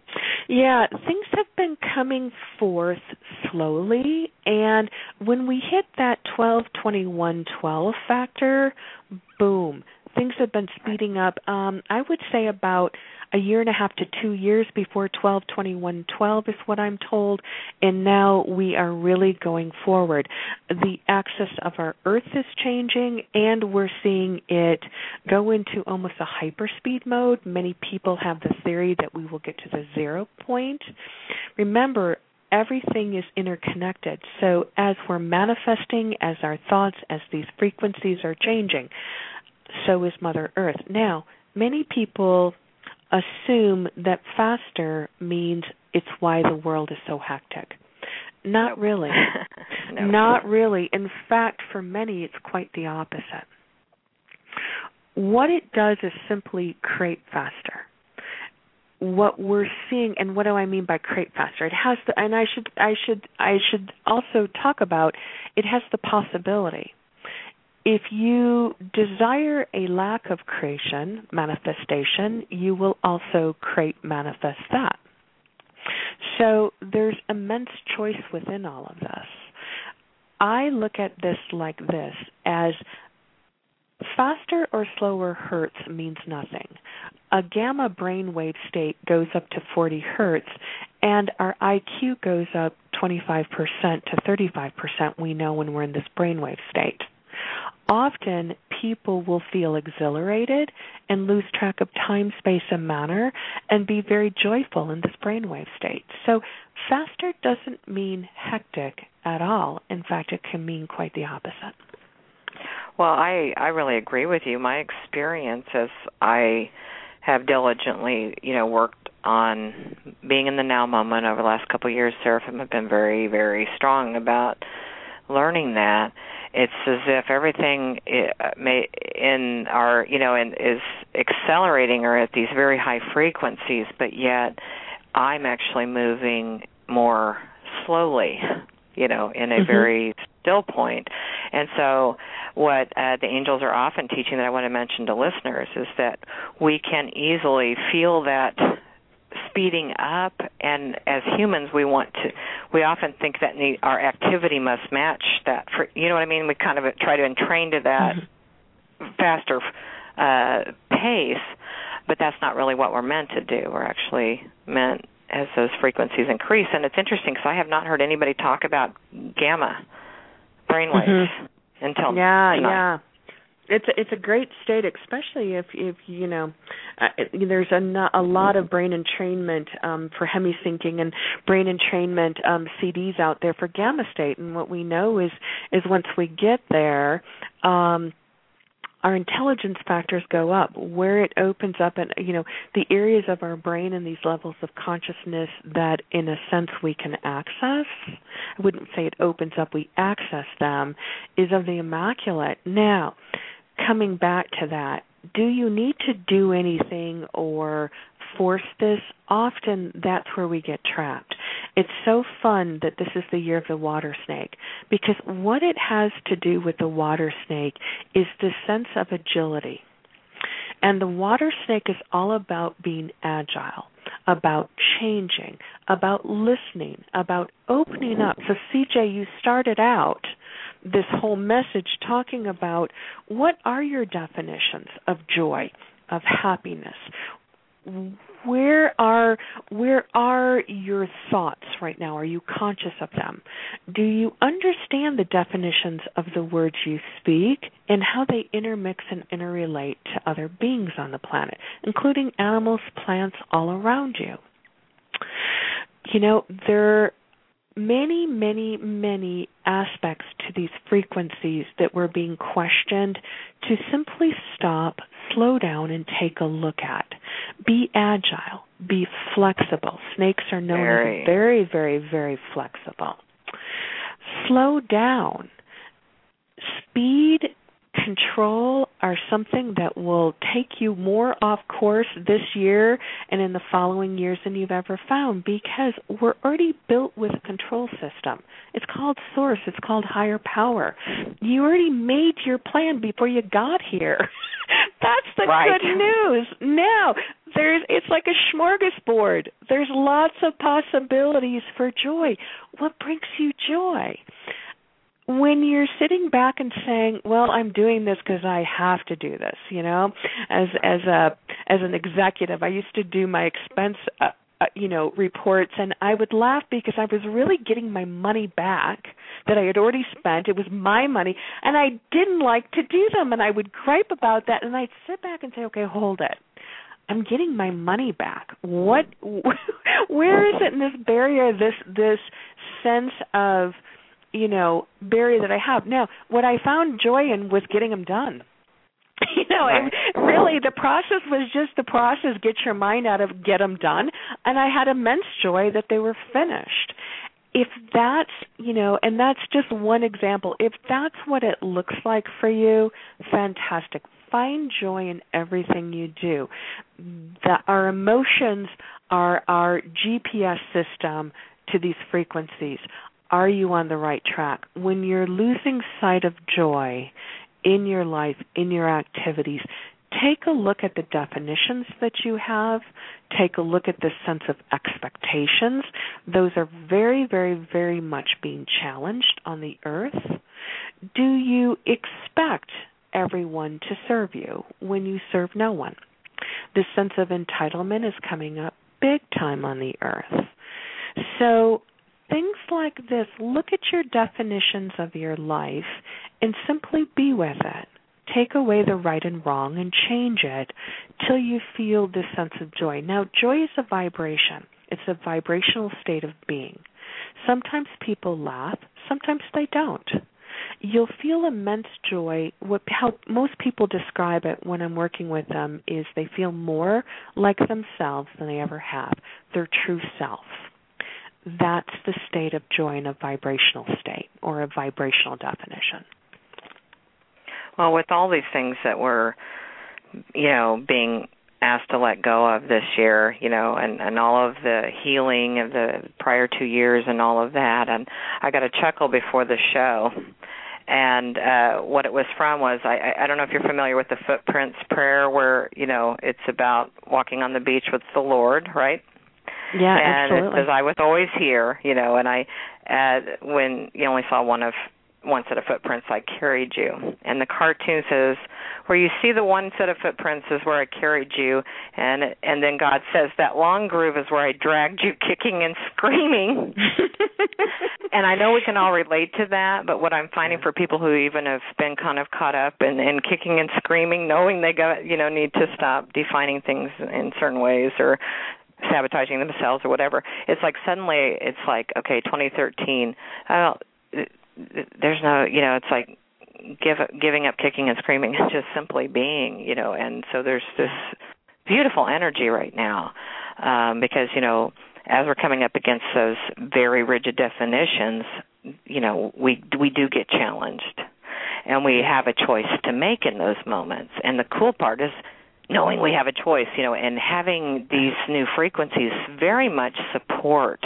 Yeah, things have been coming forth slowly, and when we hit that twelve twenty-one twelve factor, boom, things have been speeding up. Um, I would say about a year and a half to two years before twelve twenty-one twelve is what I'm told, and now we are really going forward. The axis of our Earth is changing, and we're seeing it go into almost a hyperspeed mode. Many people have the theory that we will get to the zero point. Remember, everything is interconnected. So as we're manifesting, as our thoughts, as these frequencies are changing, so is Mother Earth. Now, many people assume that faster means it's why the world is so hectic. Not nope. really. no. Not really. In fact, for many, it's quite the opposite. What it does is simply create faster. What we're seeing, and what do I mean by create faster? It has the, and I should, I should, I should also talk about. It has the possibility. If you desire a lack of creation, manifestation, you will also create, manifest that. So there's immense choice within all of this. I look at this like this, as faster or slower hertz means nothing. A gamma brainwave state goes up to forty hertz, and our I Q goes up twenty-five percent to thirty-five percent, we know, when we're in this brainwave state. Often people will feel exhilarated and lose track of time, space, and matter, and be very joyful in this brainwave state. So faster doesn't mean hectic at all. In fact, it can mean quite the opposite. Well, I, I really agree with you. My experience as I have diligently, you know, worked on being in the now moment over the last couple of years, Seraphim have been very, very strong about learning that. It's as if everything in our, you know, in, is accelerating or at these very high frequencies, but yet I'm actually moving more slowly, you know, in a mm-hmm. very still point. And so what uh, the angels are often teaching that I want to mention to listeners is that we can easily feel that speeding up, and as humans we want to, we often think that need, our activity must match that, for, you know what I mean? We kind of try to entrain to that mm-hmm. faster uh, pace, but that's not really what we're meant to do. We're actually meant as those frequencies increase, and it's interesting because I have not heard anybody talk about gamma brainwaves mm-hmm. until yeah, tonight. yeah. It's a, it's a great state, especially if, if you know, uh, there's a, a lot of brain entrainment um, for hemi-syncing and brain entrainment um, C Ds out there for gamma state. And what we know is, is once we get there, um, our intelligence factors go up, where it opens up, and you know, the areas of our brain and these levels of consciousness that, in a sense, we can access. I wouldn't say it opens up; we access them. Is of the immaculate. Now, coming back to that, do you need to do anything or force this? Often that's where we get trapped. It's so fun that this is the year of the water snake, because what it has to do with the water snake is the sense of agility. And the water snake is all about being agile, about changing, about listening, about opening up. So C J, you started out this whole message talking about what are your definitions of joy, of happiness. Where are where are your thoughts right now? Are you conscious of them? Do you understand the definitions of the words you speak and how they intermix and interrelate to other beings on the planet, including animals, plants all around you? You know, there are many, many, many aspects to these frequencies that were being questioned to simply stop, slow down, and take a look at. Be agile. Be flexible. Snakes are known very. as very, very, very flexible. Slow down. Speed, control are something that will take you more off course this year and in the following years than you've ever found, because we're already built with a control system. It's called Source. It's called higher power. You already made your plan before you got here. That's the right. good news. Now, There's it's like a smorgasbord. There's lots of possibilities for joy. What brings you joy? When you're sitting back and saying, "Well, I'm doing this because I have to do this," you know, as as a as an executive, I used to do my expense, uh, uh, you know, reports, and I would laugh because I was really getting my money back that I had already spent. It was my money, and I didn't like to do them, and I would gripe about that, and I'd sit back and say, "Okay, hold it. I'm getting my money back. What? Where is it in this barrier? This this sense of you know, barrier that I have. Now, what I found joy in was getting them done. You know, right. I, really the process was just the process, get your mind out of get them done, and I had immense joy that they were finished. If that's, you know, and that's just one example, if that's what it looks like for you, fantastic. Find joy in everything you do. The, our emotions are our G P S system to these frequencies. Are you on the right track? When you're losing sight of joy in your life, in your activities, take a look at the definitions that you have. Take a look at the sense of expectations. Those are very, very, very much being challenged on the earth. Do you expect everyone to serve you when you serve no one? The sense of entitlement is coming up big time on the earth. So things like this, look at your definitions of your life and simply be with it. Take away the right and wrong and change it till you feel this sense of joy. Now, joy is a vibration. It's a vibrational state of being. Sometimes people laugh, sometimes they don't. You'll feel immense joy. What, how most people describe it when I'm working with them is they feel more like themselves than they ever have, their true self. That's the state of joy in a vibrational state or a vibrational definition. Well, with all these things that we're, you know, being asked to let go of this year, you know, and, and all of the healing of the prior two years and all of that, and I got a chuckle before the show, and uh, what it was from was, I, I don't know if you're familiar with the Footprints prayer where, you know, it's about walking on the beach with the Lord, right? Yeah, and absolutely. it says, I was always here, you know, and I, uh, when you only saw one of, one set of footprints, I carried you. And the cartoon says, where you see the one set of footprints is where I carried you, and and then God says, that long groove is where I dragged you kicking and screaming. And I know we can all relate to that, but what I'm finding for people who even have been kind of caught up in, in kicking and screaming, knowing they got, you know, need to stop defining things in certain ways or sabotaging themselves or whatever, it's like suddenly it's like, okay, twenty thirteen, uh, there's no, you know, it's like give, giving up kicking and screaming and just simply being, you know, and so there's this beautiful energy right now um, because, you know, as we're coming up against those very rigid definitions, you know, we we do get challenged and we have a choice to make in those moments. And the cool part is knowing we have a choice, you know, and having these new frequencies very much support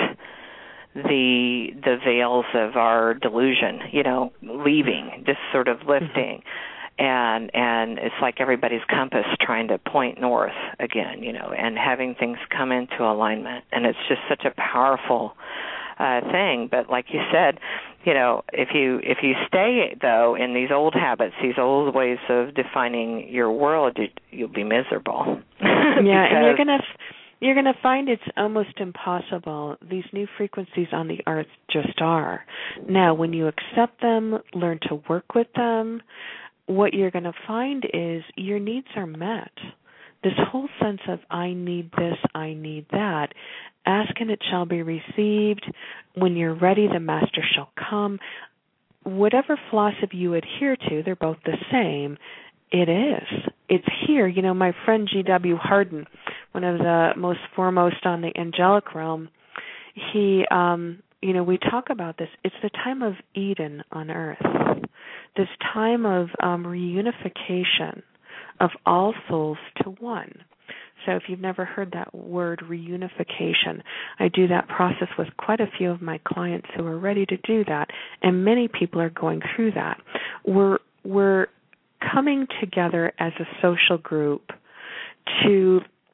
the the veils of our delusion, you know, leaving, just sort of lifting. Mm-hmm. And and it's like everybody's compass trying to point north again, you know, and having things come into alignment. And it's just such a powerful uh, thing. But like you said, you know, if you if you stay, though, in these old habits, these old ways of defining your world, you, you'll be miserable. Yeah, and you're going to... You're going to find it's almost impossible. These new frequencies on the earth just are. Now, when you accept them, learn to work with them, what you're going to find is your needs are met. This whole sense of I need this, I need that, ask and it shall be received. When you're ready, the master shall come. Whatever philosophy you adhere to, they're both the same. It is. It's here. You know, my friend G W Harden, one of the most foremost on the angelic realm, he, um, you know, we talk about this. It's the time of Eden on earth, this time of um, reunification of all souls to one. So if you've never heard that word, reunification, I do that process with quite a few of my clients who are ready to do that, and many people are going through that. We're we're coming together as a social group to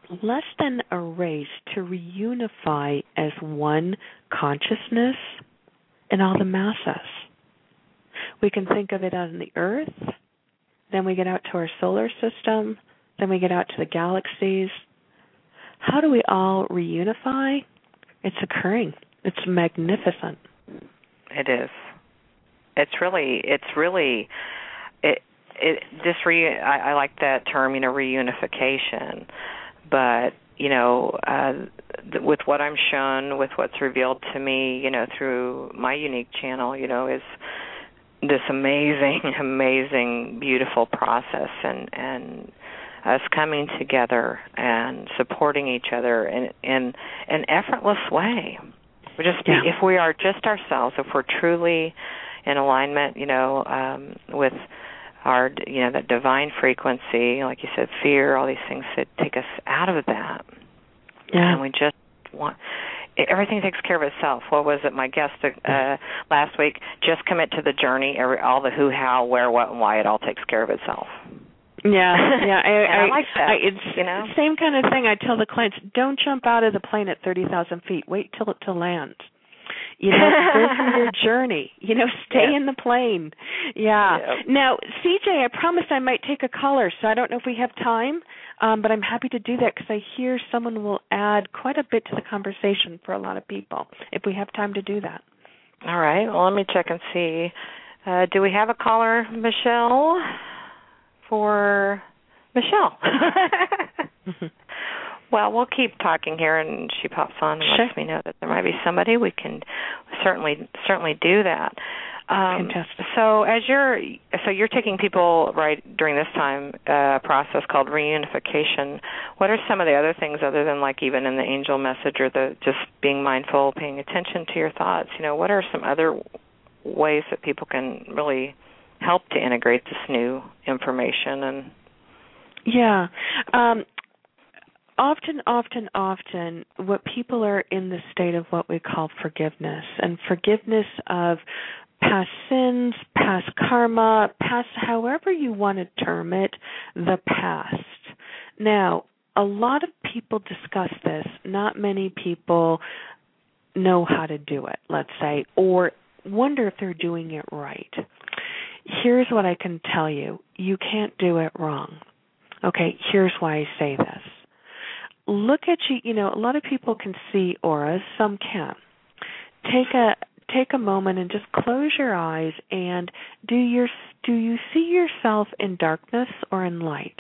less than a race to reunify as one consciousness in all the masses. We can think of it on the Earth, then we get out to our solar system, then we get out to the galaxies. How do we all reunify? It's occurring. It's magnificent. It is. It's really, it's really, it, it, this re, I, I like that term, you know, reunification. But, you know, uh, th- with what I'm shown, with what's revealed to me, you know, through my unique channel, you know, is this amazing, amazing, beautiful process, and, and us coming together and supporting each other in, in an effortless way. We just be, yeah. If we are just ourselves, if we're truly in alignment, you know, um, with our, you know, that divine frequency, like you said, fear, all these things that take us out of that. Yeah. And we just want, everything takes care of itself. What was it, my guest uh, last week, just commit to the journey, every, all the who, how, where, what, and why, it all takes care of itself. Yeah, yeah, I, and I, I like that. I, it's you know, same kind of thing. I tell the clients: don't jump out of the plane at thirty thousand feet. Wait till it to land. You know, go through your journey. You know, stay yeah. in the plane. Yeah. yeah. Now, C J, I promised I might take a caller, so I don't know if we have time, um, but I'm happy to do that because I hear someone will add quite a bit to the conversation for a lot of people if we have time to do that. All right. Well, let me check and see. Uh, do we have a caller, Michelle? For Michelle. Well, we'll keep talking here, and she pops on and sure. lets me know that there might be somebody. We can certainly certainly do that. Um, Fantastic. So, as you're so you're taking people right during this time uh, process called reunification. What are some of the other things other than like even in the angel message or the just being mindful, paying attention to your thoughts? You know, what are some other ways that people can really help to integrate this new information? And yeah, um, often, often, often, what people are in the state of what we call forgiveness, and forgiveness of past sins, past karma, past however you want to term it, the past. Now, a lot of people discuss this. Not many people know how to do it, let's say, or wonder if they're doing it right. Here's what I can tell you. You can't do it wrong. Okay, here's why I say this. Look at you, you know, a lot of people can see auras, some can't. Take a take a moment and just close your eyes and do your do you see yourself in darkness or in light?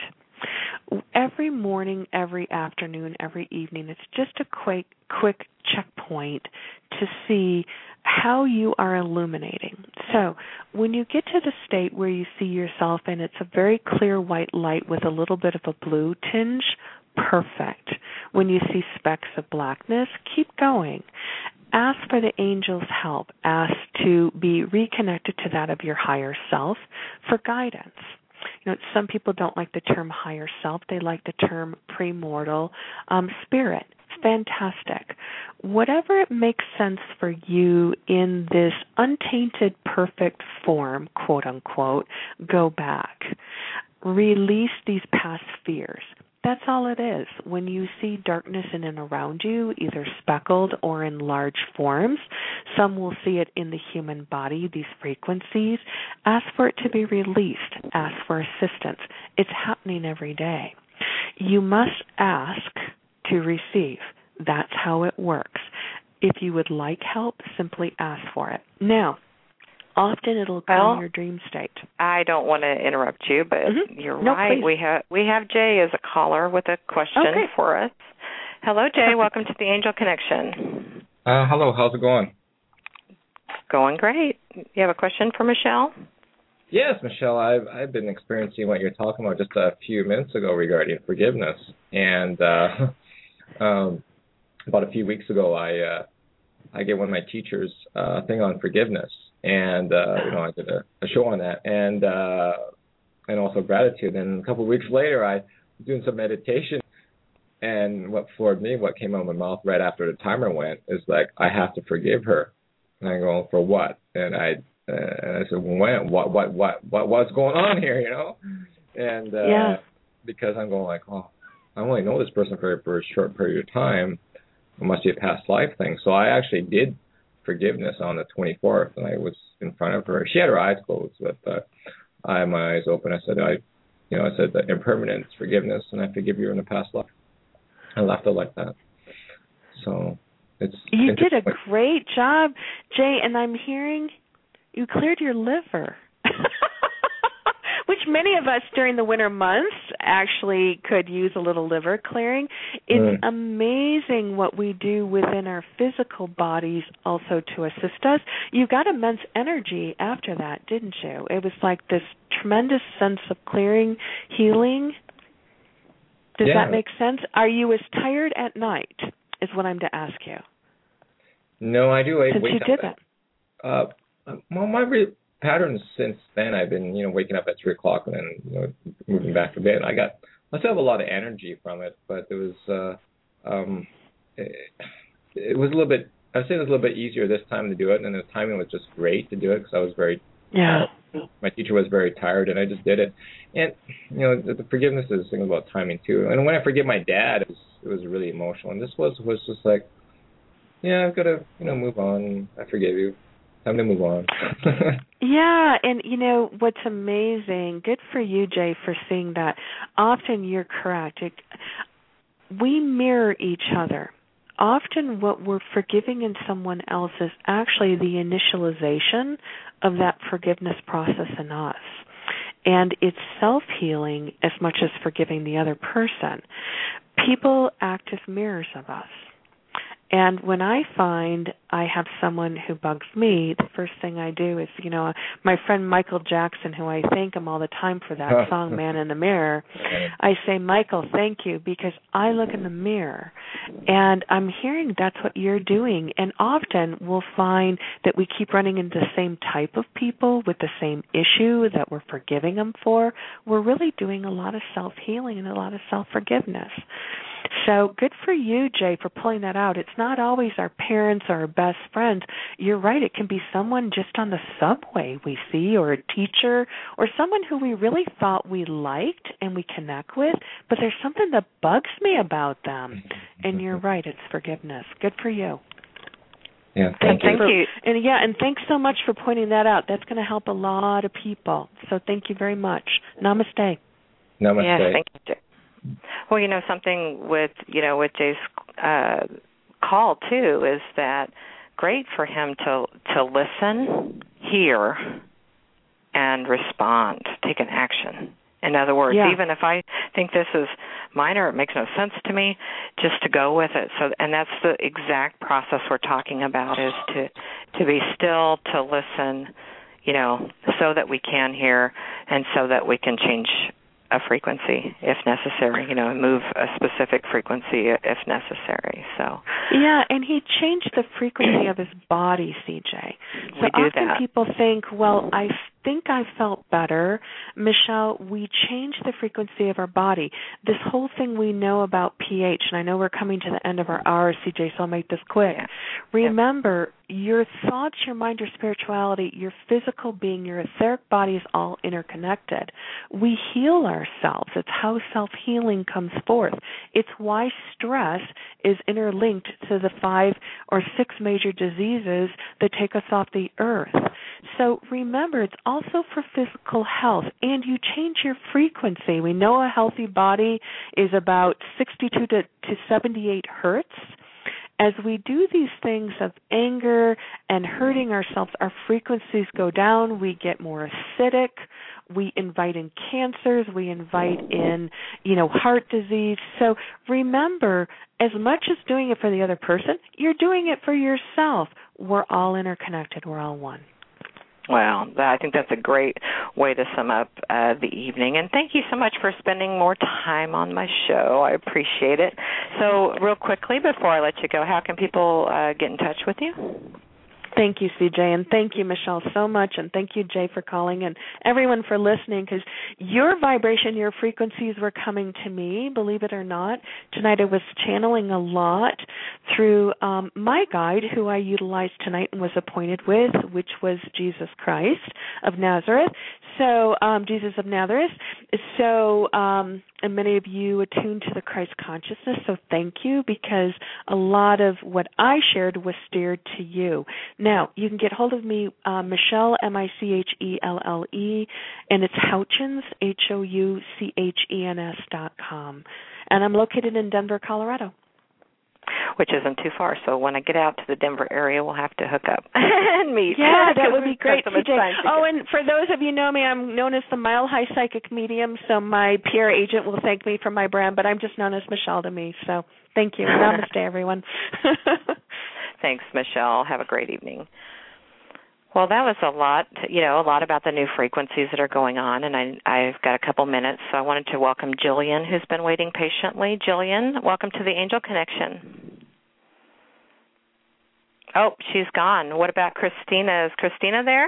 Every morning, every afternoon, every evening, it's just a quick quick checkpoint to see how you are illuminating. So when you get to the state where you see yourself and it's a very clear white light with a little bit of a blue tinge, perfect. When you see specks of blackness, keep going. Ask for the angel's help. Ask to be reconnected to that of your higher self for guidance. You know, some people don't like the term higher self. They like the term premortal um, spirit. Fantastic. Whatever it makes sense for you in this untainted, perfect form, quote unquote, go back. Release these past fears. That's all it is. When you see darkness in and around you, either speckled or in large forms, some will see it in the human body, these frequencies. Ask for it to be released. Ask for assistance. It's happening every day. You must ask to receive. That's how it works. If you would like help, simply ask for it. Now, often it'll come well, in your dream state. I don't want to interrupt you, but mm-hmm. you're no, right. Please. We have we have Jay as a caller with a question okay. for us. Hello, Jay. Perfect. Welcome to the Angel Connection. Uh, hello. How's it going? Going great. You have a question for Michelle? Yes, Michelle. I've I've been experiencing what you're talking about just a few minutes ago regarding forgiveness, and uh, um, about a few weeks ago, I uh, I gave one of my teachers a uh, thing on forgiveness. And, uh, you know, I did a, a show on that and uh, and also gratitude. And a couple of weeks later, I was doing some meditation. And what floored me, what came out of my mouth right after the timer went, is like, I have to forgive her. And I go, for what? And I uh, and I said, when? What, what, what, what, what's going on here, you know? And uh, yeah. because I'm going like, oh, I only know this person for, for a short period of time. It must be a past life thing. So I actually did forgiveness on the twenty-fourth, and I was in front of her. She had her eyes closed, but uh, I had my eyes open. I said, I, you know, I said that impermanence, forgiveness, and I forgive you in the past life. I left it like that. So it's you did a great job, Jay, and I'm hearing you cleared your liver. Which many of us during the winter months actually could use a little liver clearing. It's mm. amazing what we do within our physical bodies also to assist us. You got immense energy after that, didn't you? It was like this tremendous sense of clearing, healing. Does yeah. that make sense? Are you as tired at night, is what I'm to ask you? No, I do. I Since wake you up did at, that. Uh, well, my re- patterns since then, I've been, you know, waking up at three o'clock and then, you know, moving back to bed. I got, I still have a lot of energy from it, but it was, uh, um, it, it was a little bit. I'd say it was a little bit easier this time to do it, and the timing was just great to do it because I was very, yeah. Uh, my teacher was very tired, and I just did it. And you know, the, the forgiveness is a thing about timing too. And when I forgive my dad, it was, it was really emotional. And this was was just like, yeah, I've got to, you know, move on. I forgive you. Time to move on. Yeah, and you know what's amazing, good for you, Jay, for seeing that. Often you're correct. It, we mirror each other. Often what we're forgiving in someone else is actually the initialization of that forgiveness process in us. And it's self-healing as much as forgiving the other person. People act as mirrors of us. And when I find I have someone who bugs me, the first thing I do is, you know, my friend Michael Jackson, who I thank him all the time for that song, Man in the Mirror, I say, Michael, thank you, because I look in the mirror, and I'm hearing that's what you're doing. And often we'll find that we keep running into the same type of people with the same issue that we're forgiving them for. We're really doing a lot of self-healing and a lot of self-forgiveness. So good for you, Jay, for pulling that out. It's not always our parents or our best friends. You're right. It can be someone just on the subway we see, or a teacher, or someone who we really thought we liked and we connect with, but there's something that bugs me about them. And you're right. It's forgiveness. Good for you. Yeah, thank, thank you. you. And yeah, and thanks so much for pointing that out. That's going to help a lot of people. So thank you very much. Namaste. Namaste. Yes, thank you, Jay. Well, you know, something with, you know, with Jay's uh, call, too, is that great for him to to listen, hear, and respond, take an action. In other words, yeah. even if I think this is minor, it makes no sense to me, just to go with it. So, and that's the exact process we're talking about, is to to be still, to listen, you know, so that we can hear and so that we can change a frequency if necessary, you know, move a specific frequency if necessary. So yeah, and he changed the frequency of his body, C J. So we do often that. people think, well, I think I felt better. Michelle, we change the frequency of our body. This whole thing we know about pH, and I know we're coming to the end of our hour, C J, so I'll make this quick. Yeah. Remember, your thoughts, your mind, your spirituality, your physical being, your etheric body is all interconnected. We heal ourselves. It's how self-healing comes forth. It's why stress is interlinked to the five or six major diseases that take us off the earth. So remember, it's also for physical health, and you change your frequency. We know a healthy body is about sixty-two to seventy-eight hertz. As we do these things of anger and hurting ourselves, our frequencies go down. We get more acidic. We invite in cancers. We invite in, you know, heart disease. So remember, as much as doing it for the other person, you're doing it for yourself. We're all interconnected. We're all one. Well, I think that's a great way to sum up uh, the evening. And thank you so much for spending more time on my show. I appreciate it. So real quickly, before I let you go, how can people uh, get in touch with you? Thank you, C J, and thank you, Michelle, so much, and thank you, Jay, for calling, and everyone for listening, because your vibration, your frequencies were coming to me, believe it or not. Tonight I was channeling a lot through um, my guide, who I utilized tonight and was appointed with, which was Jesus Christ of Nazareth. So, um, Jesus of Nazareth. So, um, and many of you attuned to the Christ consciousness, so thank you, because a lot of what I shared was steered to you. Now, you can get hold of me, uh, Michelle, M I C H E L L E, and it's Houchens, H O U C H E N S dot com. And I'm located in Denver, Colorado. Which isn't too far, so when I get out to the Denver area, we'll have to hook up and meet. Yeah, that would be great, so C J. Oh, and for those of you who know me, I'm known as the Mile High Psychic Medium, so my P R agent will thank me for my brand, but I'm just known as Michelle to me, so thank you. Namaste, everyone. Thanks, Michelle. Have a great evening. Well, that was a lot, you know, a lot about the new frequencies that are going on, and I, I've got a couple minutes, so I wanted to welcome Jillian, who's been waiting patiently. Jillian, welcome to the Angel Connection. Oh, she's gone. What about Christina? Is Christina there?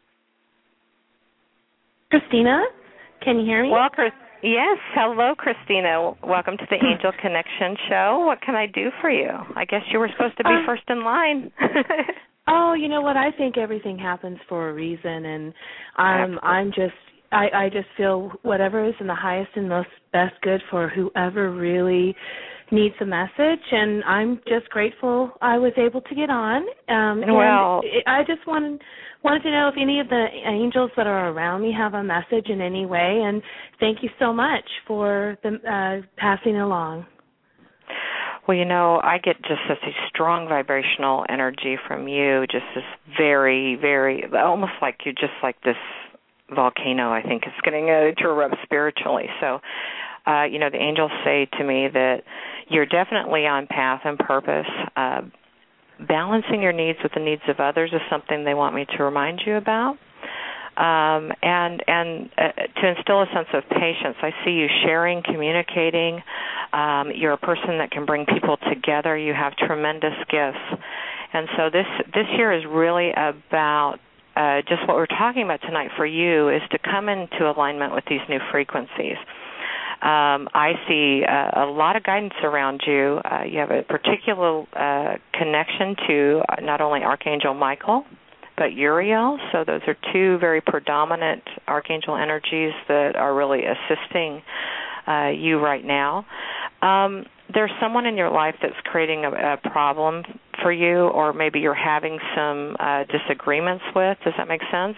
Christina, can you hear me? Well, Chris, yes. Hello, Christina. Welcome to the Angel Connection show. What can I do for you? I guess you were supposed to be um, first in line. Oh, you know what? I think everything happens for a reason, and um, I'm just, I, I just feel whatever is in the highest and most best good for whoever really needs a message, and I'm just grateful I was able to get on. Um, well, and I just wanted wanted to know if any of the angels that are around me have a message in any way, and thank you so much for the uh, passing along. Well, you know, I get just such a strong vibrational energy from you, just this very, very, almost like you're just like this volcano, I think, is getting uh, to erupt spiritually. So, uh, you know, the angels say to me that you're definitely on path and purpose. Uh, balancing your needs with the needs of others is something they want me to remind you about. Um, and and uh, to instill a sense of patience. I see you sharing, communicating. Um, you're a person that can bring people together. You have tremendous gifts. And so this, this year is really about uh, just what we're talking about tonight for you is to come into alignment with these new frequencies. Um, I see uh, a lot of guidance around you. Uh, you have a particular uh, connection to not only Archangel Michael, but Uriel. So those are two very predominant archangel energies that are really assisting uh, you right now. Um, there's someone in your life that's creating a, a problem for you, or maybe you're having some uh, disagreements with. Does that make sense?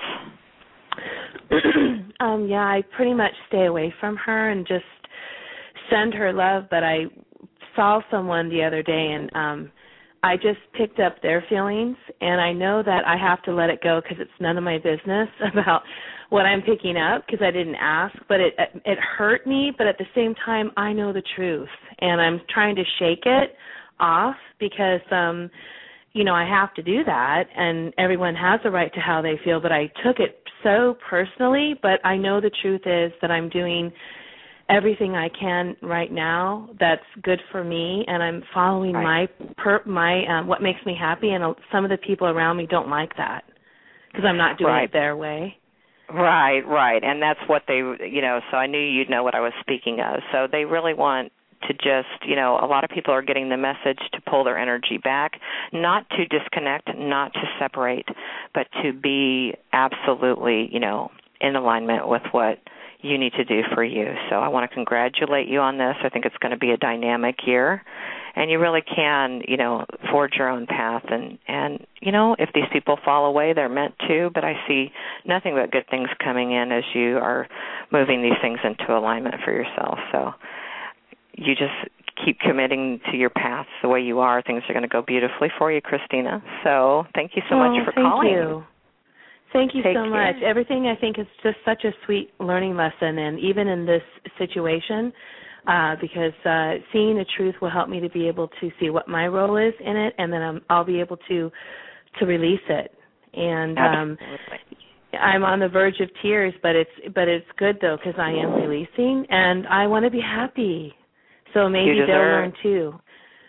um, yeah, I pretty much stay away from her and just send her love, but I saw someone the other day, and um, I just picked up their feelings, and I know that I have to let it go because it's none of my business about what I'm picking up because I didn't ask, but it it hurt me, but at the same time, I know the truth, and I'm trying to shake it off because, um, you know, I have to do that, and everyone has a right to how they feel, but I took it so personally, but I know the truth is that I'm doing everything I can right now that's good for me, and I'm following right. my per, my um, what makes me happy, and some of the people around me don't like that because I'm not doing right. it their way. Right, right, and that's what they, you know, so I knew you'd know what I was speaking of. So they really want to just, you know, a lot of people are getting the message to pull their energy back, not to disconnect, not to separate, but to be absolutely, you know, in alignment with what you need to do for you. So I want to congratulate you on this. I think it's going to be a dynamic year, and you really can, you know, forge your own path. And, and you know, if these people fall away, they're meant to, but I see nothing but good things coming in as you are moving these things into alignment for yourself. So you just keep committing to your path the way you are. Things are going to go beautifully for you, Christina. So thank you so oh, much for thank calling. You. Thank you Take so care. much. Everything, I think, is just such a sweet learning lesson, and even in this situation, uh, because uh, seeing the truth will help me to be able to see what my role is in it, and then I'm, I'll be able to to release it. And um, I'm on the verge of tears, but it's but it's good though because I am releasing, and I want to be happy. So maybe they'll learn too.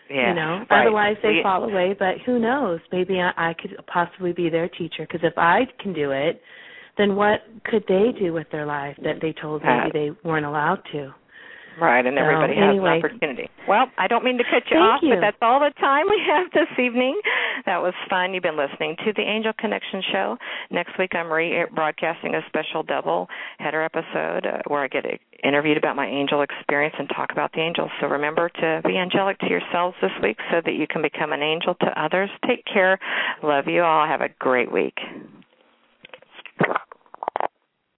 Yeah, you know, right. otherwise they we, fall away. But who knows? Maybe I, I could possibly be their teacher, because if I can do it, then what could they do with their life that they told maybe they weren't allowed to? Right, and so, everybody has anyway. an opportunity. Well, I don't mean to cut you Thank off, you. but that's all the time we have this evening. That was fun. You've been listening to the Angel Connection Show. Next week I'm rebroadcasting a special double header episode uh, where I get interviewed about my angel experience and talk about the angels. So remember to be angelic to yourselves this week so that you can become an angel to others. Take care. Love you all. Have a great week.